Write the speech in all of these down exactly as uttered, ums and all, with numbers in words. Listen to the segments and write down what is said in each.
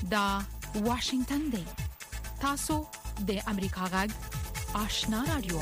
دا واشنگتن دی. تاسو د امریکا غږ آشنا رادیو.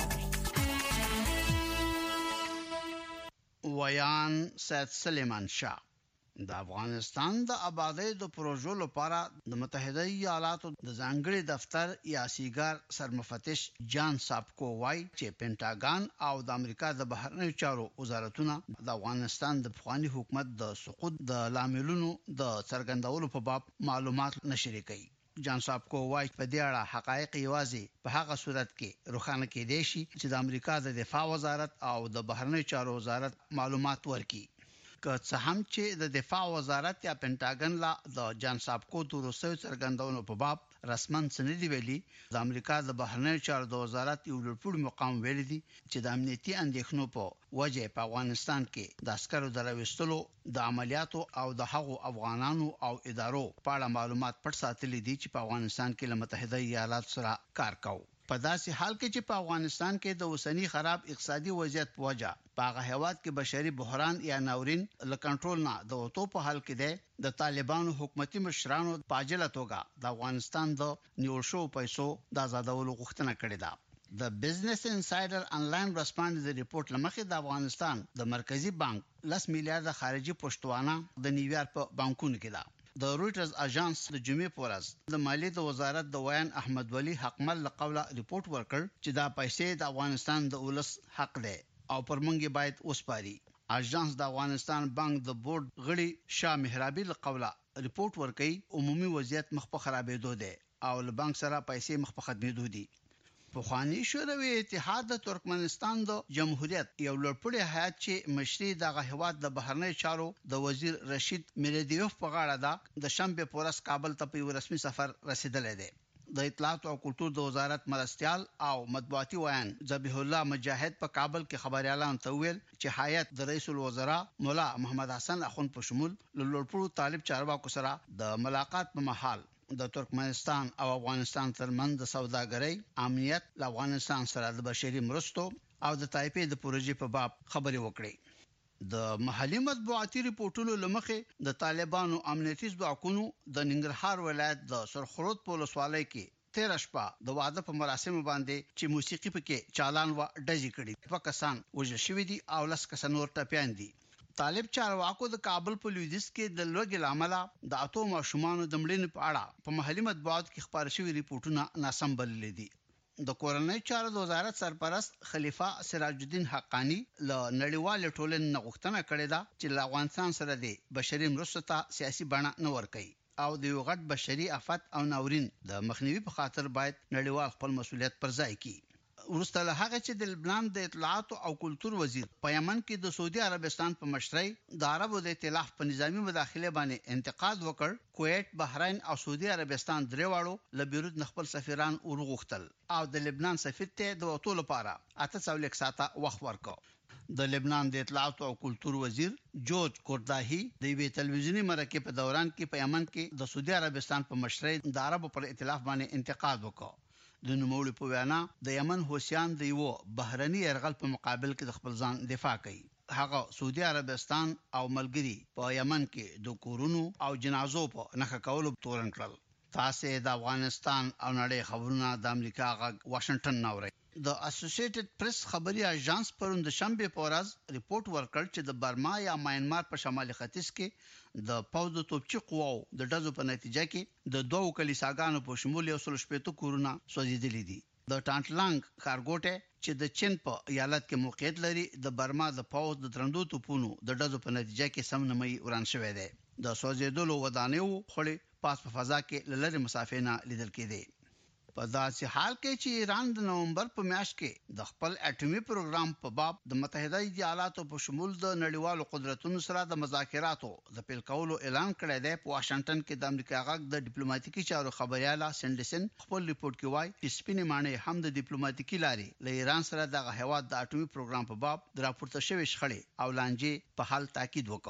ویان سید سلیمان شاه د افغانستان د آبادی د پروژو لپاره د متحده ایالاتو د ځانګړي دفتر یا سیګار سرمفتش جان ساپکو وای چې پینټاګان او د امریکا د بهرنیو چارو وزارتونه د افغانستان د پخوانی حکومت د سقوط د لاملونو د څرګندولو په باب معلومات نشر کړي. جان ساپکو وای په دې اړه حقایق یوازې په هغه صورت کې روښانه کېدای شي چې د امریکا د دفاع وزارت او د بهرنیو چارو وزارت معلومات ورکړي. که څه هم چې د دفاع وزارت یا پینټاګن لا د جان ساپکو د روسي څرګندونو په باب رسماً څه دی ویلي، د امریکا د بهرنیو چارو د وزارت یو لوړپوړي مقام ویلي دي چې د امنیتي اندېښنو په وجه په افغانستان کې د عسکرو د راوستلو د عملیاتو او د هغو افغانانو او ادارو په اړه معلومات پټ ساتلي دي چې په افغانستان کې له متحده ایالاتو سره کار کوي. په داسې حال کې چې په افغانستان کې د اوسنی خراب اقتصادي وضعیت په وجه په هغه هیواد کې بشري بحران یا ناورین له کنټرول نه د وټو په حال کې ده، د طالبانو حکومتي مشرانو په عاجله توګه د افغانستان د نیول شو پیسو د آزادولو غوښتنه کړې ده. د بزنس انسایډر انلاین ورسپاند د ریپورت لمخې د افغانستان د مرکزی بانک لس میلیارډ خارجي پښتوانه د نیویارک په بانکونو کې ده. د رويټرز اژانس د جمعې په ورځ د مالیې د وزارت د ویان احمد ولی حقمل لقوله ریپورت ورکړ چې دا پیسې د افغانستان د ولس حق دی او پرمنګي باید وسپاري. اژانس د افغانستان بانک د بورډ غړي شاه مهرابي لقوله ریپورت ورکړي عمومي وضعیت مخ په خرابېدو دی او له بانک سره پیسې مخ په ختمېدو دي. پخوانی شوروي اتحاد د ترکمنستان د جمهوریت یو لوړپوړي هیات چې مشري د غهواد د بهرنی چارو د وزیر رشید میردیوف په غاړه ده د شنبه پورس کابل ته په رسمي سفر رسیدلی دی. د اطلاعات او کلتور د وزارت مرستيال او مطبوعاتي ویان ذبیح الله مجاهد په کابل کې خبريالان ته ویل چې هیات د رئیس الوزرا مولا محمد حسن اخوند په شمول لوړپوړو طالب چارواکو سره د ملاقات په محل د ترکمنستان او افغانستان ترمنځ د سوداګرۍ، امنیت، له افغانستان سره د بشري مرستو او د تایپې د پروژې په باب خبرې وکړې. د محلي مطبوعاتي ریپورتونو لمخې د طالبانو امنیتي ځواکونو د ننګرهار ولایت د سرخرود په ولسوالۍ کې تیر شپه د واده په مراسمو باندې چې موسیقي پکې چالان و ډزې کړي، په کسان وژل شوي دي او لس کسان نور ټپيان دي. طالب چارواکو د کابل په لویدیځ کې د لوګي لامل د اتو ماشومان د مړینې په اړه په محلي مطبوعات کې خبر شوی ریپورتونه ناسم بللي دي. د کورنۍ چارو د وزارت سرپرست خلیفہ سراج الدین حقانی له نړیوال ټولنې غوښتنه کړې ده چې له افغانستان سره د بشري مرستو ته سیاسي بڼه نه ورکړي او د یو غټ بشري آفت او ناورین د مخنیوي په خاطر باید نړیوال خپل مسؤلیت پر ځای کړي. ورسته له هغه چې د لبنان د اطلاعات او کلتور وزیر په یمن کې د سعودي عربستان په مشرۍ د عربو د ائتلاف په نظامی مداخله باندې انتقاد وکړ، کویت، بحرین او سعودي عربستان درېواړو له بیروت نخبل سفیران ورغوښتل او د لبنان سفیر ته د وټو لپاره اته ساعته ساعته وخت ورکړ. د لبنان د اطلاعات او کلتور وزیر جورج کورداهی د وی تلویزیونی مرکه په دوران کې په یمن کې د سعودي عربستان په مشرۍ د عربو پر ائتلاف باندې انتقاد وکړ. د نوموړي په وینا د یمن حوثیان د یو بهرني يرغل په مقابل کې د خپل ځان دفاع کوي. هغه سعودي عربستان او ملګری په یمن کې د کورونو او جنازو په نخښه کولو تورن کړل. تاسو د افغانستان او نړۍ خبرونه د امریکا غږ واشنگټن ناوړي. د اسوسییټډ پریس خبري اژانس پرون د شنبه په ورځ ریپورت ورکړ چې د برما یا ماینمار په شمالي ختیځ کې د پوځ د توپچي قواو د ډزو په نتیجه کې د دوو کلیساګانو په شمول یو سل شپږ کورونه سوځېدلي دي. د ټانټلانګ ښارګوټه چې د چین په ایالت کې موقعیت لري د برما د پوځ د درندو توپونو د ډزو په نتیجه کې سم نمي وران شوی دی. د سوځېدلو ودانیو خړې پاس په فضا کې لری مسافې نه لیدل کېدي. په داسې حال کې چې ایران د نومبر په میاشت کې د خپل اټومي پروګرام په باب د متحده ایالاتو په شمول د نړیوالو قدرتونو سره د مذاکراتو د پیل کولو اعلان کړی دی، په واشنگټن کې د امریکا غږ د ډیپلوماټیکي چارو خبرياله سندسن خپل ریپورت کې وایي چې سپینې مانې هم د ډیپلوماټیکي لارې له ایران سره د هیواد د اټومي پروګرام په باب د راپورته شوی شخړې او لانجې په حل تاکید وکړ.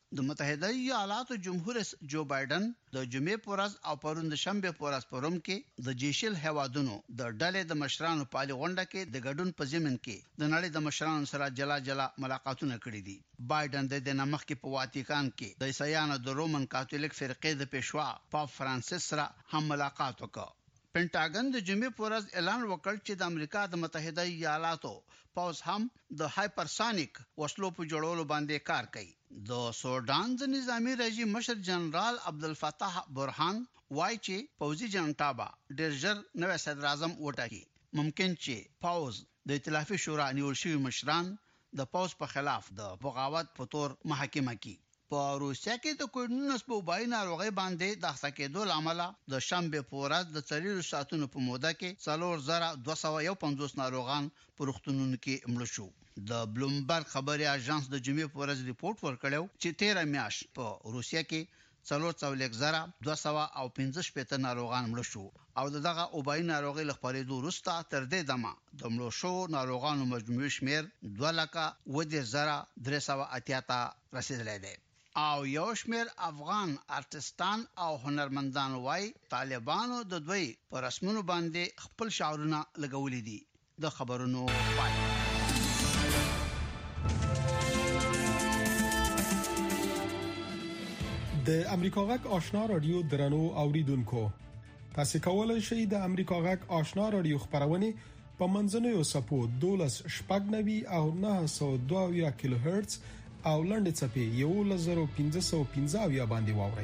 د متحده ایالاتو جمهور رئیس جو بایدن د جمعې پورز او پرون د شنبه پورز پروم کې د جیشل هوادونو د ډلې د مشرانو پالي غونډه کې د ګډون په ضمن کې د نړۍ د مشرانو سره جلا جلا ملاقاتونه کړي دي. بایدن د نمخ کې په واتیکان کې د عیسایانو د رومن کاتولیک فرقې د پیشوا پاپ فرانسیس سره هم ملاقات وکړ. پینټاګن د جمعې پورز اعلان وکړ چې د امریکا د متحده ایالاتو پوز هم د هایپرسونیک وسلو په جوړولو باندې کار کوي. د سودان د نظامی رژیم مشر جنرال عبدالفتاح برهان وایي چې پوزي جنټابا ډېر ژر نوې صدر اعظم وټاکي. ممکن چې پوز د ائتلافي شورا نیول شوی مشران د پوز په خلاف د بغاوت په تور محاکمه کوي. په روسیا کې د کووډ نولس په وبای ناروغي باندې د خسکېدو لامل د شنبه پورز د څلور ساعتونو په موده کې څلور زره دوه سوه پنځوس ناروغان په روغتونونو کې مړ شو. د بلومبرګ خبري اژانس د جمعې پورز ریپورت ورکړو چې تیره میاشت په روسیا کې څلور څلوېښت زره دوه سوه او پنځه شپېته ناروغان مړ شو او دغه وبای ناروغي له خپرېدو وروسته تر دې دمه د مړو شو ناروغانو مجموعي شمیر دوه لکه اووه دېرش زره درې سوه اتیا ته رسیدلی دی. او یو شمیر افغان ارتستان او هنرمندان وای طالبانو د دوی پر رسمونو باندې خپل شعارونه لګولې دي. د خبرونو پای. د امریکا غږ آشنا رادیو درنو اوریدونکو، تاسو کولای شئ د امریکا غږ آشنا رادیو خبرونه په منځنوي سپو دولس شپږ نوي او نه سوه دوه کیلو هرتز او لنډ چپی یو لزر پنځه سوه پنځه اویا باندې واورئ.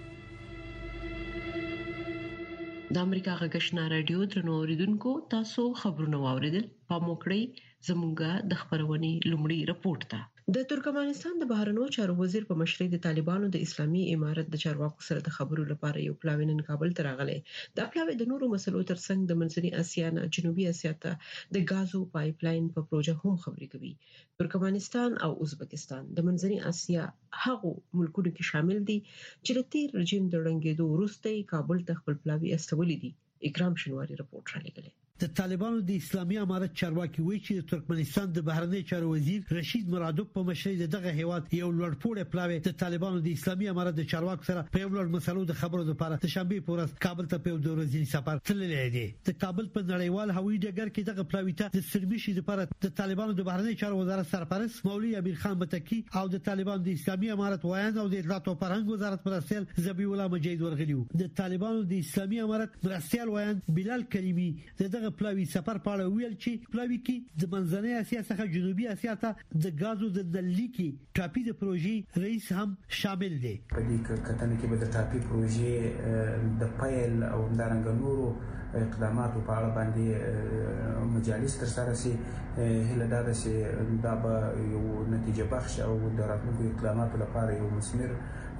د امریکا غږ آشنا رادیو درنو اوریدونکو، تاسو خبرونه واوریدل. په موکړی زموږه د خبرونې لومړی رپورت ته. د ترکمنستان د بهرنیو چارو وزیر په مشرۍ د طالبانو د اسلامي امارت د چارواکو سره د خبرو لپاره یو پلاوی نن کابل ته راغلی. دا پلاوی د نورو مسلو ترڅنګ د منځنۍ اسیا نه جنوبي اسیا ته د غازو پایپ لاین په پروژه هم خبرې کوي. ترکمنستان او ازبکستان د منځنۍ اسیا هغو ملکونو کې شامل دي چې د تیر رژیم د ړنګېدو وروسته کابل ته خپل پلاوی استولې دي. اکرام شنواری رپورت را لګلی. د طالبانو د اسلامي امارت چارواکي وایي چې د ترکمنستان د بهرنی چارو وزیر رشید مرادوف په مشرۍ دغه هیواد یو لوړپوړی پلاوی د طالبانو د اسلامي امارت د چارواکو سره په یو لړ مسلو د خبرو لپاره د شنبه په ورځ کابل ته په یو ورځنی سفر تللی دی. د کابل په نړیوال هوایي ډګر کې دغه پلاوی ته د سرمشي لپاره د طالبانو د بهرنی چارو وزارت سرپرست مولوي امیر خان متکی او د طالبانو د اسلامي امارت وایند او د اطلاعات او فرهنګ وزارت مرستیال ذبیح الله مجید ورغلیو. د طالبانو د اسلامي امارت مرستیال وایند بلال کریمی دغه پلاوی سفر پاړه ویل چې پلاوی کې د منځنۍ اسیا څخه جنوبي اسیا ته د غازو د نلي کې ټاپي د پروژې رئیس هم شامل دی. په دې کتنه کې به د ټاپي پروژې د پایل او دارنګ نورو اقداماتو په اړه باندې مجالس تر سره سي هله دا چې دا به یو نتیجه بخش او د راتلونکو اقداماتو لپاره یو مثمر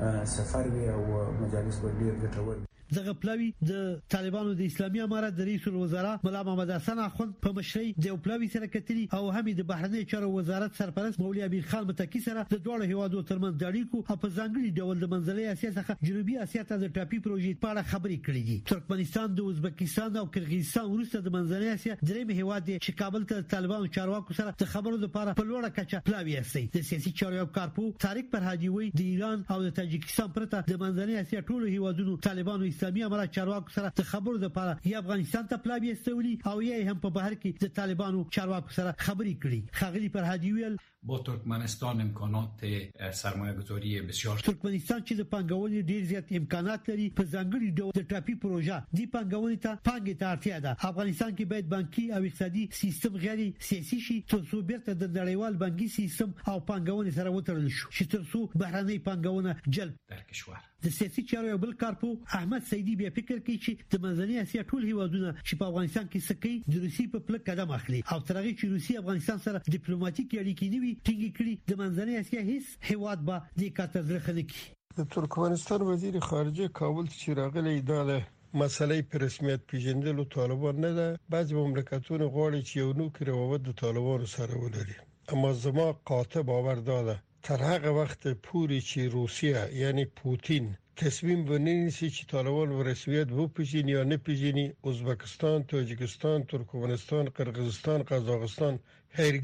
سفر وي او مجالس به ډیر ګټور وي. دغه پلاوی د طالبانو د اسلامي امارت د رئیس الوزرا مولا محمد حسن اخوند په مشرۍ د پلاوی سره کتلی او هم د بهرنی چارو وزارت سرپرست مولوي امیر خان متکی سره د دوه هیوادو ترمنځ د اړیکو او په ځانګړي ډول د منځنۍ اسیا څخه جنوبي اسیا ته د ټاپي پروژې په اړه خبرې کړې دي. ترکمنستان د ازبکستان او قرغیزستان وروسته د منځنۍ اسیا دریم هیواد دی چې کابل ته طالبانو چارواکو سره د خبرو لپاره په لوړه کچه پلاوی اسي. د سیاسي چارو کارپو طارق فرهادي وایي د ایران او د تاجکستان پرته د منځنۍ اسیا ټولو هیوادونو طالبانو اسلامي امارت چارواکو سره د خبرو لپاره یا افغانستان ته پلاوی استولی او یا هم په بهر کې د طالبانو چارواکو سره خبرې کړې. خغلی فرهادي ویل با ترکمنستان امکانات سرمایه گذاری بسیار. ترکمنستان چې د پانګونې ډیر زیات امکانات لري په ځانګړي ډول د ټاپي پروژه دی پانګونې ته پانګې ته اړتیا ده. افغانستان کې باید بانکي او اقتصادي سیستم غیر سیاسي شي ترڅو بیرته د نړیوال بانکي سیستم او پانګونې سره وتړل شي چې ترڅو بهرنۍ پانګونه جلب در کشور. د سیاسي چارو بل کارپو احمد سیدی بیا فکر کوي چې د منځنۍ اسیا ټول هیوادونه چې په افغانستان کې سکی د روسي په پله قدم اخلي او ترغه چې روسي افغانستان سره ډیپلوماټیک اړیکې نیوي ټینګې کړي د منځنۍ اسیا هیڅ هیواد به د کاتر ځخنه کی. د ترکمنستان وزیر خارجه کابل چې راغلی دا مسلې په رسمیت پیژندلو طالبان نه ده. بعض مملکتونه غواړي چې یو نوکر روابط د طالبانو سره ولري، اما زما قاطع باور ده تر هغه وخت پورې چې روسیه یعنی پوتین تصمیم ونیسي چې طالبان په رسمیت وپیژني یا نه پیژني، ازبکستان، تاجکستان، ترکمنستان، قرغیزستان، قزاقستان هرگز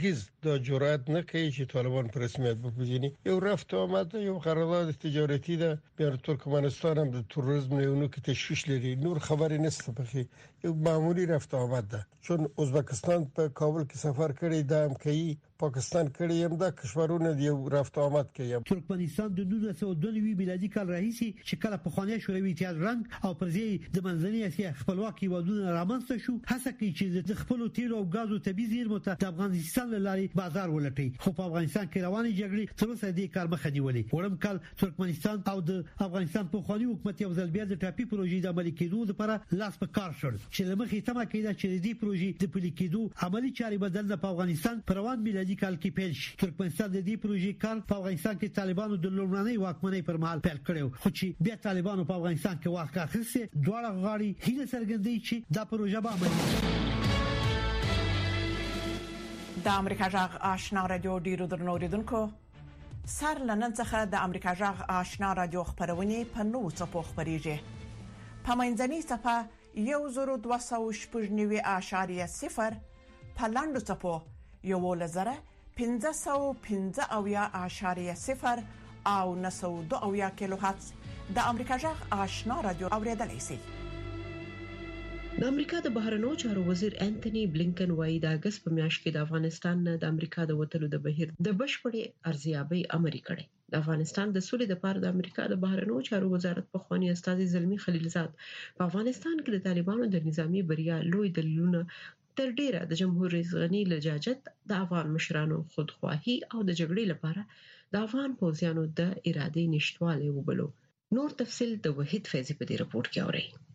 د جرأت نه کوي چې طالبان په رسمیت وپېژني. یو رفت آمد یو قرارداد تجارتی ده بین ترکمنستان هم د توریسم یو کې تشویش لري. نور خبرې نشته پکې. یو معمولی رفت آمد ده چون ازبکستان په کابل کې سفر کړی دا هم کوي، پاکستان کړی هم دا کشورونه دی رفت آمد کوي. ترکمنستان د نولس سوه دوه نوي میلادي کال راهیسي چې کله په خواني شوروي اتحاد رنګ او پر ځای د منځنۍ اسیا خپلواکي ودونه رامنځته شو، هڅه کوي چې د خپل تیل او غازو طبيعي زیرمو ته د افغانستان لاري بازار ولټي. خو په افغانستان کې روانې جګړې تر اوسه دې کار مخه نیولې. وړم کال ترکمنستان او د افغانستان په خواني حکومت یو ځل بیا د ټاپي پروژې د عملي کېدو لپاره لاس په کار شول چې لمخې تمه کېده چې دې پروژې د پلي کېدو عملي چارې بدل په افغانستان په روان میلادي کال کې پیل شي. ترکمنستان د دې پروژې کار په افغانستان کې طالبانو د لومړنۍ واکمنۍ پر مهال پیل کړو، خو چې بیا طالبانو په افغانستان کې واک اخیسته دواړه غاړي هیله څرګندوي چې دا پروژه به عملي شي. د امریکا جغ آشنا رادیو ډیرو درنوریدونکو سر لنن څخه د امریکا جغ آشنا رادیو خبرونه په نو څپو خبريږي. په منځنۍ صفه یو زرو دوه سوه شپږ نوي اعشاریه صفر په لاندو څپو یو لزره پنځه سوه پنځه اویا اعشاریه صفر او نه سوه دوه اویا کیلو هرتز د امریکا جغ آشنا رادیو اوریدلای شي. د امریکا د بهرنیو چارو وزیر انټونی بلینکن وايي د اگست په میاشت کې د افغانستان نه د امریکا د وټلو د بهیر د بشپړې ارزیابي امر کړی. د افغانستان د سولې لپاره د امریکا د بهرنیو چارو وزارت په خواني استاذ زلمی خلیلزاد په افغانستان کې د طالبانو د نظامی بریا لوی دلیلونه تر ډیره د جمهور رئیس غنی لجاجت د افغان مشرانو خودخواهی او د جګړې لپاره د افغان پوځیانو د ارادې نشټواله وبلو. نور تفصيل د وحید فیضی په دې رپورت کې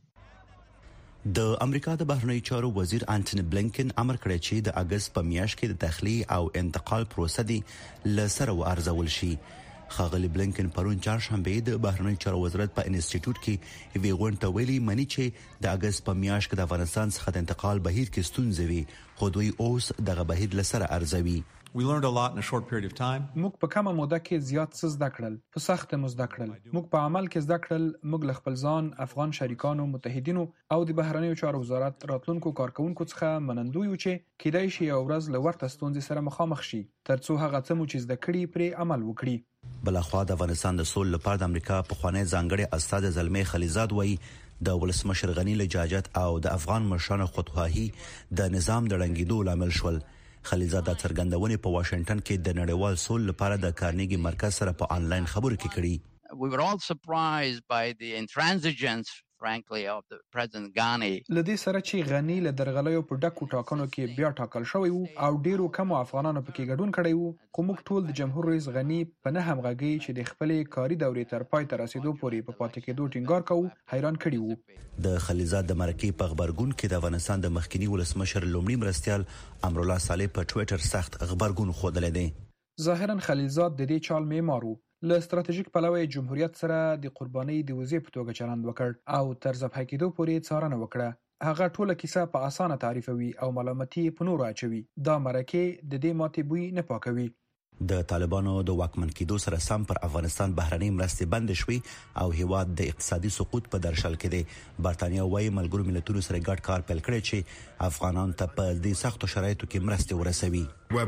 اوري. د امریکا د بهرنیو چارو وزیر انټونی بلینکن امر کړی چې د اگست په میاشت کې د تخلیه او انتقال پروسه دی لسره وارزول شي. خاغلی بلینکن پرون چهارشنبه د بهرنیو چارو وزارت په انسټیټیوټ کې ویغونټ ویلي منی چې د اگست په میاشت کې د افغانستان څخه د انتقال بهیر کې ستونزې وي، خو دوی اوس دغه بهیر لسره ارزوي. We learned a lot in a short period of time. موږ په کومه موده کې زیات څه زده کړل، په سخت مو زده کړل. موږ په عمل کې زده کړل. موږ له خپل ځان، افغان شریکانو، متحدینو او د بهرنیو چارو وزارت راتلونکو کارکونکو څخه منندوی یو چې کېدای شي یو ورځ له ورته ستونزې سره مخامخ شي ترڅو هغه څه مو چې زده کړي پرې عمل وکړي. بلخوا د افغانستان د سولې لپاره د امریکا په خوانی ځانګړي استاد زلمی خلیلزاد وایي د ولسمشر غنی لجاجت او د افغان مشرانو خودخواهی د نظام د رنګیدو لامل شول. خلیلزاد د څرګندونې په واشنگټن کې د نړیوال سولې لپاره د کارنیګي مرکز سره په آنلاین خبرو کې کړي. We were all surprised by the intransigence frankly of the President Ghani. لدې سره چې غنی له درغلیو په ډکو ټاکنو کې بیا ټاکل شوی وو او ډیرو کم افغانانو پکې ګډون کړی وو، خو موږ ټول د جمهور رئیس غنی په نه همغږي چې د خپلې کاري دورې تر پای ته رسیدو پورې په پاتې کېدو ټینګار کوو حیران کړي وو. د خلیلزاد د مرکې په خبرګون کې د افغانستان د مخکنی ولسمشر لومړي مرستيال امرالله صالح په ټوئیټر سخت خبرګون خوده دی. ظاهرا خلیلزاد د دې چال معمار وو. له ستراتیژیک پلوه جمهوریت سره د قرباني د وزې په توګه چلند وکړ او تر ذبح کېدو پورې څارنه وکړه. هغه ټوله کیسه په اسانه تعریفوي او ملامتي په نور اچوي. دا مرکه د دې ماتې بوی نه پاکوي. د طالبانو د واکمن کېدو سره سم پر افغانستان بهرنۍ مرستې بند شوې او هیواد د اقتصادي سقوط په درشل کې دی. برتانیا وايي ملګرو ملتونو سره ګډ کار پیل کړی چې افغانان ته په دې سختو شرایطو کې مرستې ورسوي.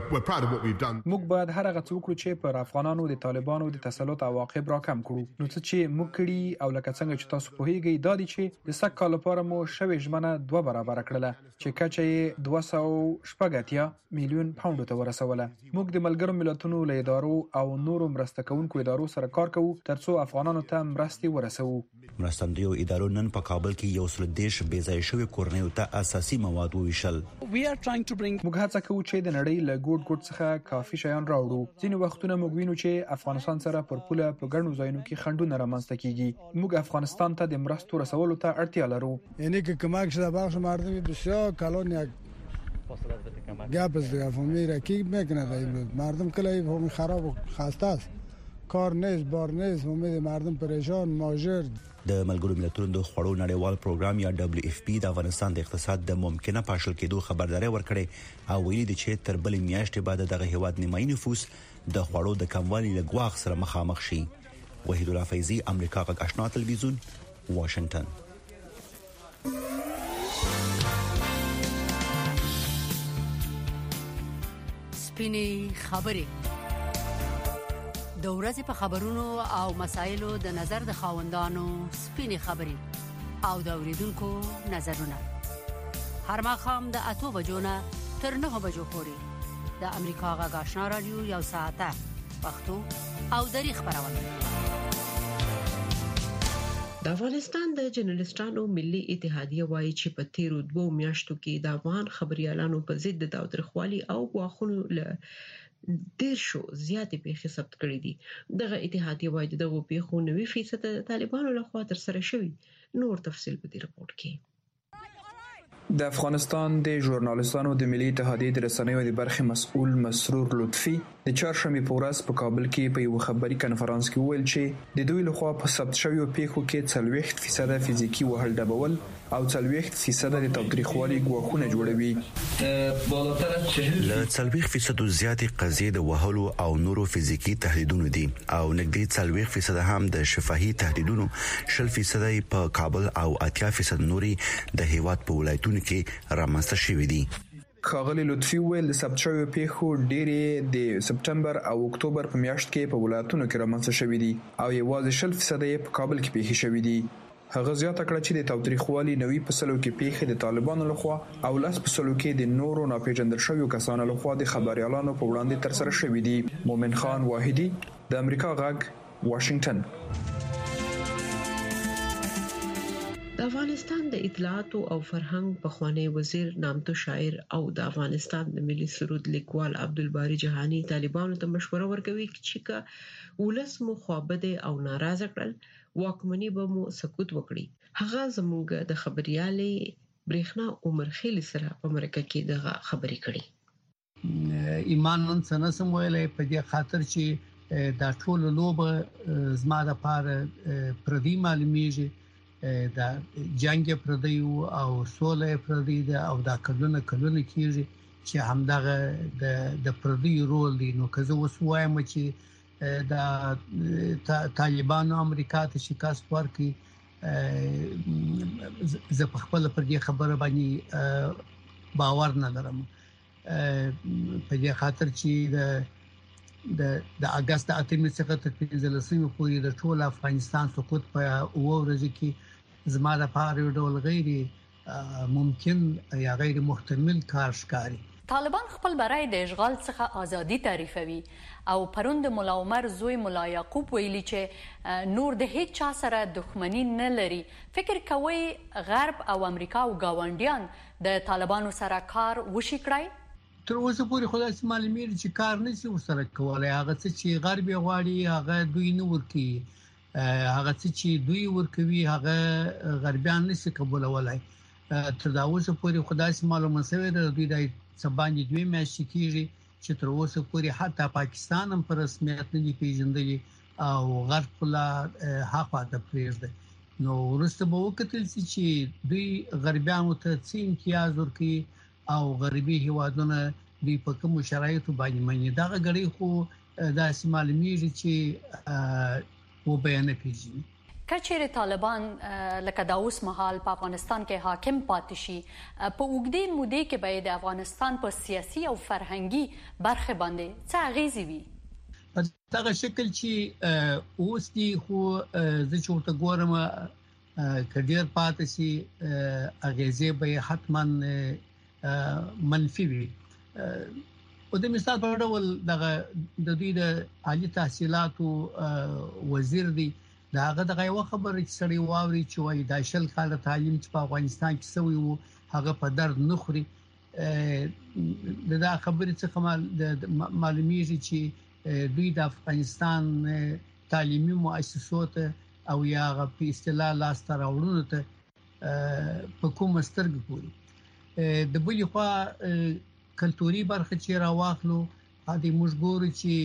موږ باید هر هغه څه وکړو چې پر افغانانو د طالبانو د تسلط عواقب راکم کړو. نو څه چې موږ کړی او لکه څنګه چې تاسو پوهیږئ دا دي چې د سږ کال لپاره مو شوې ژمنه دوه برابر کړله چې کچه یې دوه سوه شپږ اتیا میلیون پاونډ ته ورسوله. موږ د ملګرو ملتونو له ادارو او نورو مرسته کوونکو ادارو سره کار کوو ترڅو افغانانو ته مرستې ورسوو. مرستندویو ادارو نن په کابل کې یو سل دیش بې ځای شوی کورنیو ته اساسي مواد وویشل. موږ هڅه کوو چې د نړۍ له ګوټ ګوټ څخه کافي شیان راوړو. ځینې وختونه موږ وینو چې افغانستان سره پر پوله په ګڼو ځایونو کې خنډونه رامنځته کیږي. موږ افغانستان ته د مرستو رسولو ته اړتیا لرو. یعنی که کمک شده بخش مردم بسیار کلان یک گپ است دیگه فهمی رکیب میکنه دیگه مردم کلی فهمی خراب و خسته است کار نیست بار نیست فهمی مردم پریشان ماجر. د ملګرو ملتونو د خوړو نړیوال پروګرام یا دبليو اف پی د افغانستان د اقتصاد د ممکنه پاشل کېدو خبرداري ورکړې او ویلي دي چې تر بلې میاشتې بعد دغه هیواد نیمایي نفوس د خوړو د کموالي له ګواښ سره مخامخ شي. وحید الله فیضی، امریکا غږ آشنا تلویزیون، واشنگټن. سپینې خبرې د ورځې په خبرونو او مسایلو د نظر د خاوندانو سپینې خبرې او د اوریدونکو نظرونه هر ماښام د اتو بجو نه تر نهو بجو پورې د امریکا غږ آشنا رادیو یو ساعته پښتو او دری خبرونه د افغانستان د جرنالستانو ملي اتحادیه وایي چې په تیرو دوو میاشتو کې د افغان خبريالانو په ضد د تاوتریخوالي او غواخونو له ډیر شو زیاتې پیښې ثبت کړې دي. دغه اتحادیه وایي دغه پیښو نوي فیصد طالبانو لخوا تر سره شوی. نور تفصیل په دې رپورت کې. د افغانستان د ژورنالستانو د ملي اتحادیې د رسنیو د برخې مسؤل مسرور لطفي د چهارشنبه په ورځ په کابل کې په یو خبري کانفرنس کې ویل چې د دوی لخوا په ثبت شویو پیښو کې څلوېښت فیصد فزیکی وهل ډبول او څلوېښت فیصد د تاوتریخوالي ګواښونه جوړوي. له څلوېښت فیصد زیاتې قضیې د وهلو او نورو فزیکی تهدیدونو دي او نږدې څلوېښت فیصد هم د شفاهي تهدیدونو، شل فیصد په کابل او اتیا فیصد نوري د هیواد په ولایتونو کې رامنځته شوې دي. خاغلی لطفي ویل د ثبت شویو پیښو ډېرې د سپټمبر او اکتوبر په میاشت کې په ولایتونو کې رامنځته شوې دي او یوازې شل فیصد په کابل کې پیښې شوې دي. هغه زیاته کړه چې د تاوتریخوالي نوي فصلو کې پیښې د طالبانو لخوا او لاس فصلو کې د نورو ناپېژندل شویو کسانو لخوا د خبريالانو په وړاندې تر سره شوې دي. مومن خان واحدی د امریکا غږ واشنگټن. د افغانستان د اطلاعات او فرهنګ پخوانی وزیر نامتو شاعر او د افغانستان د ملي سرود لیکوال عبدالباری جهانی طالبانو ته مشوره ورکوي چې کا ولس مو خوابده او ناراضه کړل واکمنی به مو سکوت وکړي. هغه زموږ د خبريالي برېښنا عمر خیل سره په مرکه کې دغه خبرې کړې. ایمان نن سنسم ویلې په دې خاطر چې دا ټول لوبه زما د پاره پردي معلومیږي دا جنگ پردیو او سوله پردی دا او دا کلونه کلونه کیږي چې همدغه د د پردی رول دی. نو که زه وسوایم چې دا طالبانو امریکا ته شکست ورکړي زه په خپل پر دې خبره باندې باور نه لرم په دې خاطر چې د د د اگست اتمه څخه تر پنځلسمه پورې د ټول افغانستان سقوط په اورځ کې زما د پاره ډول غیر ممکن یا غیر محتمل کار ښکاري. طالبان خپل برای د اشغال څخه ازادي تعریفوي او پروند مولا عمر زوی مولا یعقوب ویلي چې نور د هیڅ چا سره دښمنی نه لري. فکر کوي غرب او امریکا او گاونډیان د طالبانو سره کار وشي کړای؟ تر اوسه پورې خدای سي معلومیر چې کار نشي ورسره کولای. هغه چې غرب غواړي هغه دوی نه ورکي، هغه چې دوی ورکوي هغه غربیان نشي قبولولای. تر دا اوسه پورې خدای سي معلومه شوی د دوی د سبانې دوی میاشتې کېږي چې تر اوسه پورې حتی پاکستان هم پر رسمیت نه دی پیژندلی او غرب لا حق د پریږده. نو ورسته به وکتل چې دوی غربیانو ته څه امتیاز ورکوي او غربي هیوادونه دوی په کوم شرایطو باندې مني. دا غړي خو د معلومیږي چې و بیان پیږي. کچېره طالبان لکه دا اوس مهال په افغانستان کې حاکم پاتې شي په اوږدې مودې کې به د افغانستان په سیاسي او فرهنګي برخه باندې څه اغیزې وي؟ په دغه شکل چې اوس دی خو زه چې ورته ګورم کډیر پاتې شي اغیزې به حتما منفي وي. او د مثال په ډول دغه د دوی د عالی تحصیلاتو وزیر دی دا هغه دغه یو خبره چې سړی واوري چې وایي د شل کال تعلیم چې په افغانستان کې سوی وو هغه په درد نه خوري. دا خبره څه معلومیږي چې دوی د افغانستان تعلیمي مؤسسات او یا په اصطلاح لاس تر راوړنو ته په کوم سترګې پوري د بلې خوا کلتوري برخه چې راواخلو هدي موږ ګورو چې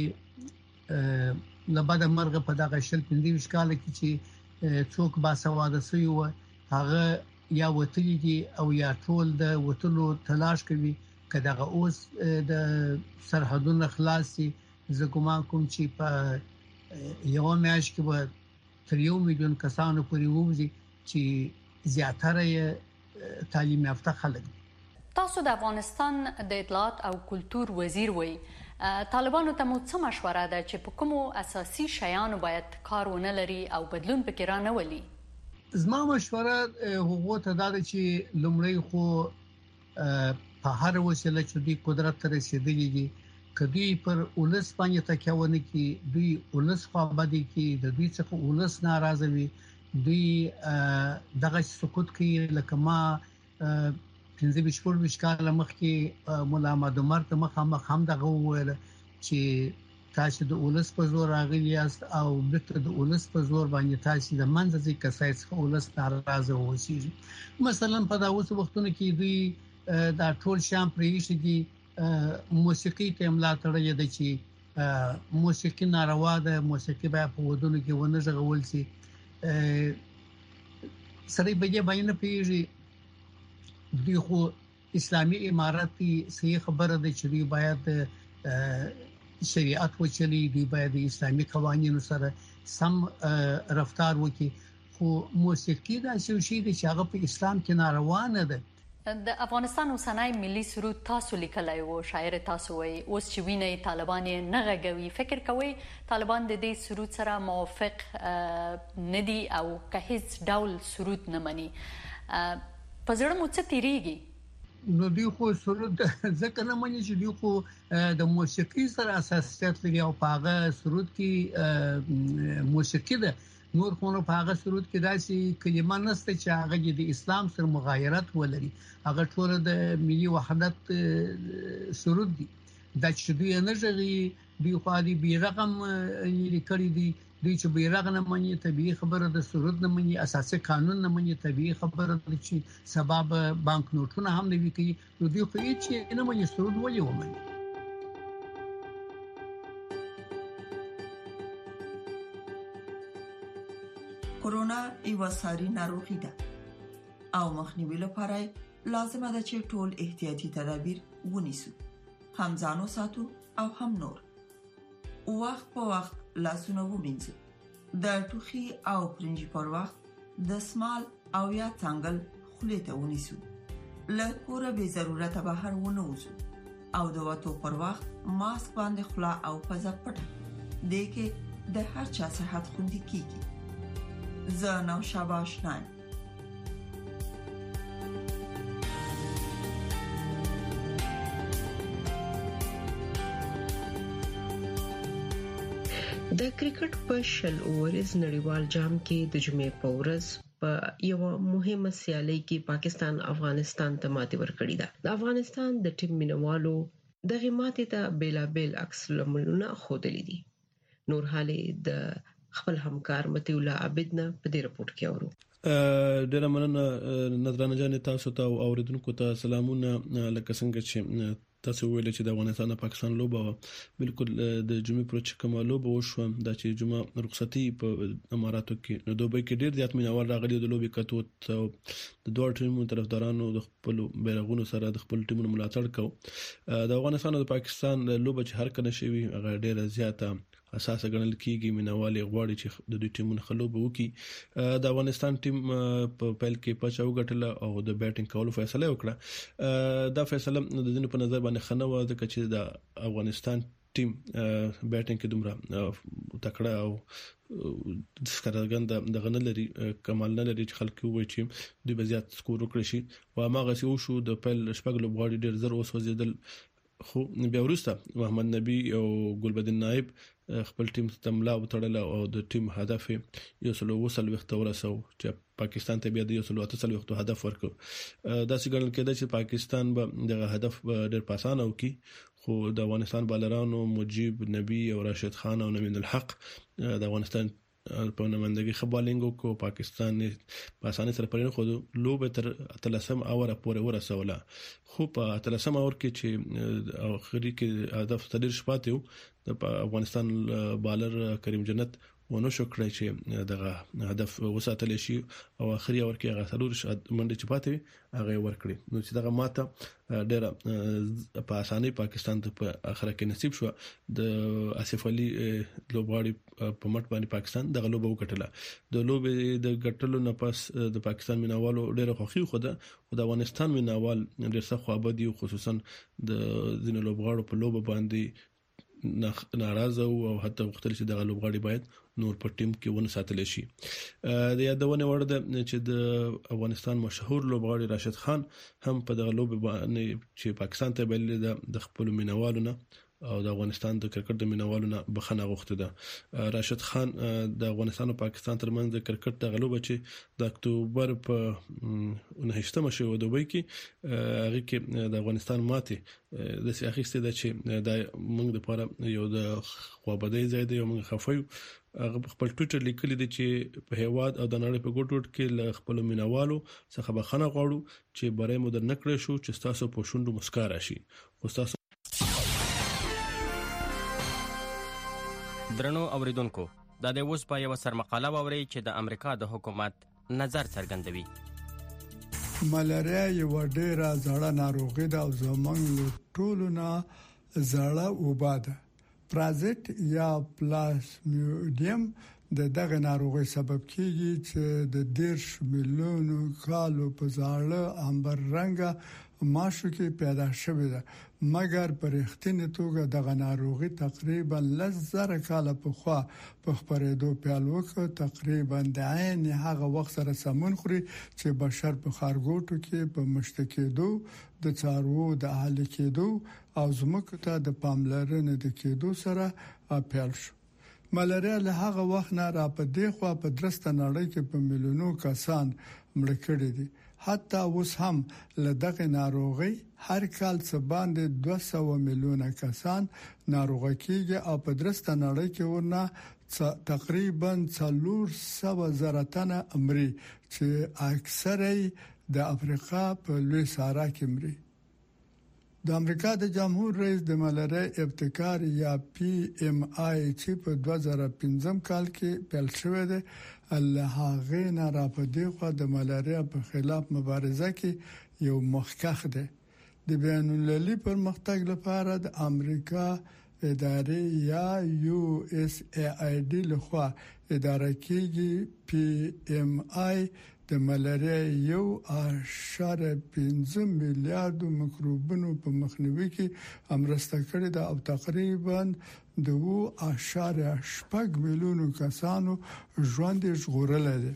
لبد مرغه په دغه شل پنځه کال کې چې څوک باسواده سوی و هغه یا وتلی دي او یا ټول د وتلو تلاش کوي کداغه اوس د سرحدونو خلاصي زه ګومان کوم چې په یو میاشت کې به تر یو میلیون کسانو پورې وځي چې زیاتره تعلیم یافته خلک. تاسو د افغانستان د اطلاعات او کلتور وزیر وي، طالبانو ته مو څه مشوره ده چې په کومو اساسي شیانو باید کار ونه لري او بدلون پکې را نه ولي؟ زما مشوره هغه ته ده چې لومړی خو په هر وسیله چې دوی قدرت ته رسیدلي دي کدی پر ولس باندې تکیونه کی دوی ولس خوابدي کی د دوی څخه ولس ناراضه وي، دوی دغه سکوت کی لکه ما پنځه بشپور وشکاله مخکې مولا احمد عمر ته مخامخ هم دغه وویل چې تاسو د ولس په زور راغلی یاست او بیرته د ولس په زور باندې تاسو د منځ ځکه کسایت څخه ولس ناراضه وسی. مثلا په دا اوس وختونو کې دوی دا ټول شام پریښي دي موسیقي ته املا تړلې ده چې موسیقي ناروا ده، موسیقي به په ودونو کې ونه ژغول شي. سړی به یې باندې پیږي دوی خو اسلامي اماراتي صحیح خبره ده چې دوی باید شریعت وچلي، دوی باید اسلامي قوانینو سره سم رفتار وکړي، خو موسیقي دا شی دي چې هغه په اسلام کې ناروا نه ده. د افغانستان اوسنۍ ملي سرود تاسو لیکلای وو، شاعر تاسو وای اوس چې ویني طالبان نه غږوي، فکر کوي طالبان د دې سرود سره موافق ندي او که هیڅ ډول سرود نه مني؟ په زړه مو څه تیریږي؟ نو دوی خو سرود ځکه نه مني چې دوی خو د موسیقي سره اساسیت لري او په هغه سرود کې موسیقي ده، نور خو په هغه سرود کې داسې کلمه نشته چې هغه د اسلام سره مغایرت ولري، هغه ټول د ملي وحدت سرود دي. دا چې دوی نه ژغي دوی خو دې بیرغم لیکلي دي، دوی چې بیرغ نه مني طبيعي خبره د سرود نه مني، اساسي قانون نه مني طبيعي خبره د چې سبب بانک نوټونه هم نه وی کوي، نو دوی خو هیڅ نه مني سرود ولې ومني. کورونا یو ساري ناروغي ده او مخنیوي لپاره لازمه ده چې ټول احتیاطي تدابیر ونیسو، هم ځانو ساتو او هم نور. وخت په وخت لاسونه ومینځو، د ټوخي او پرنجي پر وخت د سمال او یا څنګل خولې ته ونیسو، له کوره به ضرورت بهر ونه وځو او د وټو پر وخت ماسک باندې خلا او پزه پټه دې کې د هر چا صحت خوندي کیږي. زه نو شاباش نایم. د کرکټ په شل اوورز نړیوال جام کې د جمعې په ورځ په یو مهمه سیالي کې پاکستان افغانستان ته ماتې ورکړې ده. د افغانستان د ټیم مینوالو دغه ماتې ته بیلابل عکس العملونه خوده لیدي. نور حالې د خپل همکار متي الله عبد نه په دې رپورت کې اورو. ډیره مننه نظرانه جان، تاسو ته او اوریدونکو ته سلامونه. لکه څنګه چې تاسو ویل چې د افغانستان او پاکستان لوبه بالکل د جمعې پر چکه لوبه وشو، د چې جمعه رخصتي په اماراتو کې نو دوبه کې ډیر زیات مینوال راغلي د لوبې کتو او د دوه ټیمونو طرفدارانو د خپل بیرغونو سره د خپل ټیمونو ملاتړ کوي. د افغانستان او د پاکستان لوبه چې هر کله شوی هغه ډیره زیاته اساس غنل کیږي، مینوالي غواړي چې د دوی ټیمونو خلوب وکړي. د افغانستان ټیم په پیل کې پچا وګټله او د بیټینګ کولو فیصله وکړه. دا فیصله د دې په نظر باندې خنه و ځکه چې د افغانستان ټیم بیټینګ کې دومره تکړه او څرګند د غنل لري کمال نه لري چې خلک وایي چې دوی به زیات سکور وکړي شي او هغه څه وشو. د پیل شپږ لوبغاړي ډېر زر وسوځیدل، خو بیا وروسته محمد نبی او ګلبدین نائب خپل ټیم ته ملا وتړل او د ټیم هدف یو سلو وصل وخت ورسو چې پاکستان ته بیا د یو سلو اته وخت هدف ورکړ. دا څنګه کېده چې پاکستان به د هدف ډېر پاسانه وکي، خو د افغانستان بالرانو مجيب نبی او راشد خان او نوین الحق د افغانستان په نمائندګي خبالینګو کو پاکستان په اسانه سره پرې خو لوبه تر اتلسم اوره پورې ورسوله. خو په اتلسم اور کې چې اخري کې هدف تدیر شپاتیو د افغانستان بالر کریم جنت ونه شو کړی چې دغه هدف وساتل شي او اخري اور کې هغه ضرور منډه چپاته هغه ورکړي. نو چې دغه ماته ډېر په اساني پاکستان ته په اخره کې نصیب شو. د آصف علي لوبغاړي په مټ باندې پاکستان دغه لوبه وکټله. د لوبې د ګټلو نه پس د پاکستان مینوالو ډېر خوښي خو ده او د افغانستان مینوال ډېر څه خوابدي خصوصا د ځینو لوبغاړو په لوبه باندې ناراضه او حتی وختل چې دغه لوبغاړي باید نور په ټیم کې ونه ساتل شي. د یادونه وړ ده چې د افغانستان مشهور لوبغاړي راشد خان هم په دغه لوبه باندې چې پاکستان ته بلل د خپل مینوالو نه او د افغانستان د کرکټ د مینوالو نه بخښنه غوښته ده. راشد خان د افغانستان او پاکستان ترمنځ د کرکټ د غلوبه چې د اکتوبر په نهشتمه شو د دوبۍ کې هغه کې د افغانستان ماته د سیاخیسته ده چې د موږ لپاره یو د خوابدۍ ځای دی. یو موږ خفایو هغه خپل ټویټر لیکلی دی چې په هیواد او د نړۍ په ګوټ ګوټ کې ل خپل مینوالو څخه بخښنه غواړو چې برای مو در نکړې شو چې تاسو په شونډو مسکا راشي. خو تاسو درنو اوریدونکو دا د اوس په یو سرمقاله ووري چې د امریکا د حکومت نظر څرګندوي. ملاریا یو ډیره زړه ناروغي ده او زمونږ له ټولو نه زړه وباده. پرازیت یا پلازمودیم د دغه ناروغي سبب کیږي چې د دیرش میلیونو کالو په ځاله امبر رنګه ماشو کې پیدا شوې ده. مګر پر اختینه توګه دغه ناروغي تقریبا لزر کاله په خوا په خبرېدو پیل وکړ. تقریبا د عین هغه وخت سره سمون خوري چې بشر په خارګوټو کې په مشتکېدو د څارو د اهل کېدو او زموږ ته د پاملرنې د کېدو سره پیل شو. ملاریا له هغه وخت نه را په دی خو په درسته نړۍ کې په میلیونو کسان مړ کړي دي. حتی اوس هم له دغه ناروغي هر کال څه باندې دوه سوه میلیونه کسان ناروغ کیږي او په درسته نړۍ کې ورنه تقریبا څلور سوه زره تنه امري چې اکثره د افریقا په لوی صحرا کې مري. د امریکا د جمهور رئیس د ملاریا ابتکار یا پی ام آی چې په دوه زره پنځم کال کې پیل شوی دی الله هغه نه را په دی خو د ملاریا په خلاف مبارزه کې یو مخکخ دی. د بین المللي پرمختګ لپاره د امریکا ادارې یا یو اس ای آی ډی لخوا اداره کېږي. پی ام آی د ملاریا یو اشاره پنځه میلیارډ میکروبونو په مخنیوي کې امرسته کړې ده او تقریبا د وو اشاره شپږ میلیونو کسانو ژوند ژغورل دي.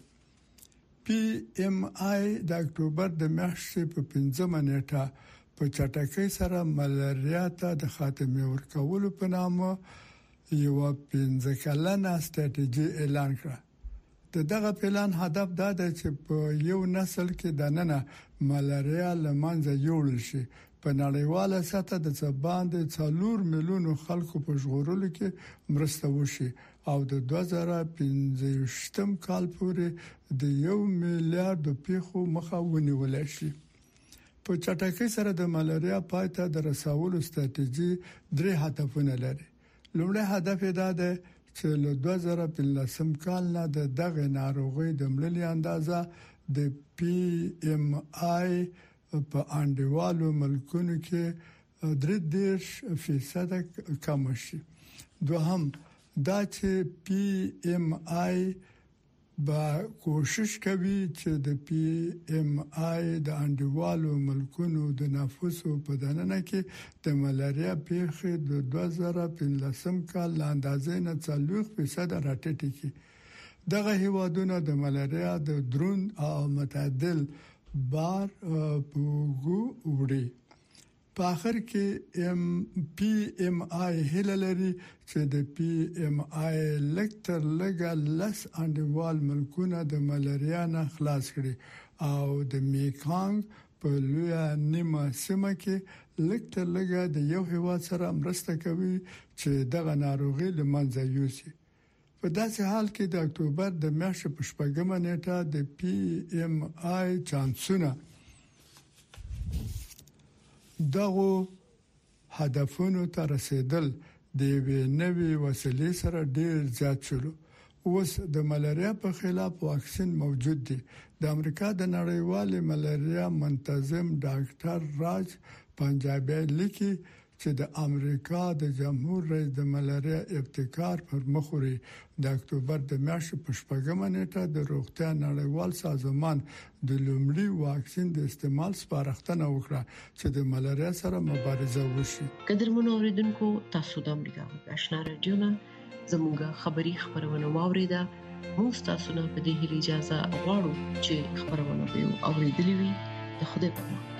پی ام آی د اکتوبر د میاشتې په پنځمه نیټه په چټکۍ سره ملاریا ته د خاتمه ورکولو په نامه یو پنځه کلنه ستراتیژي اعلان کړه. د دغه پلان هدف دا دی چې په یو نسل کې د نننه ملاریا لمنځه یوړل شي. په نړیواله سطح د څباند څلور میلیونو خلکو په ژغورلو کې مرسته وشي او د دوه زره پنځويشتم کال پورې د یو میلیارډ پیښو مخه ونیول شي. په چټکۍ سره د ملاریا پاتې د رسولو ستراتیژي درې هدفونه لري. لومړی هدف دا دی چې له دوه زره پنځلسم کال نه د دغه ناروغي د مړینې اندازه د پی ام آی په انډیوالو ملکونو کې درې دېرش فیصد کم شي. دوهم دا چې پی ام آی با کوشش کوي چې د پی ام آی د انډیوالو ملکونو د نفوسو په دننه کې د ملاریا پیښې د دوه زره پنځلسم کال اندازې نه څلور فیصد راټیټ کړي. دغه هیوادونه د ملاریا د درون او متعدل بار پوغو وړي. په اخر کې ام پی ام آی هللري چې د پی ام آی لکتر لګا لس انډیوال ملکونه د ملاریا نه خلاص کړي او د میکانګ په لوی نیمه سیمه کې لکتر لګا د یو هیواد سره مرسته کوي چې دغه ناروغي لمنځه یوسي. په داسې حال کې د اکتوبر د میاشتې په شپږمه نیټه د پی ام آی چانسونه دغه هدفونو ته رسیدل د یوې نوې وسیلې سره ډېر زیات شول. اوس د ملاریا په خلاف واکسین موجود دی. د امریکا د نړیوال ملاریا منتظم ډاکټر راج پنجابی لیکي چې د امریکا د جمهور رئیس د ملاریا ابتکار پر مخوري د اکتوبر د میاشتې په شپږمه نیټه د روغتیا نړیوال سازمان د لومړي واکسین د استعمال سپارښتنه وکړه چې د ملاریا سره مبارزه وشي. قدرمنو اوریدونکو، تاسو د امریکا غږ آشنا رادیو نه زموږه خبری خبرونه واوریده. موږ تاسو نه په دې هیله اجازه غواړو چې خبرونه به اوریدلې وي. د خدای په امان.